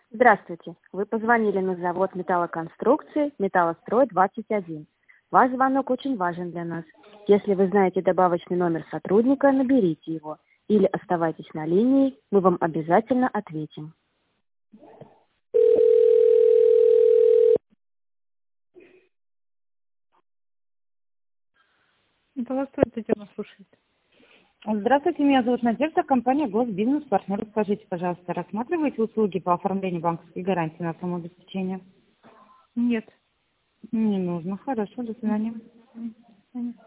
Здравствуйте. Вы позвонили на завод металлоконструкции «Металлострой-21». Ваш звонок очень важен для нас. Если вы знаете добавочный номер сотрудника, наберите его. Или оставайтесь на линии, мы вам обязательно ответим. Металлострой, Татьяна слушает. Здравствуйте, меня зовут Надежда, компания Госбизнес Партнер. Скажите, пожалуйста, рассматриваете услуги по оформлению банковской гарантии на самообеспечение? Нет. Не нужно. Хорошо, до свидания. Понятно.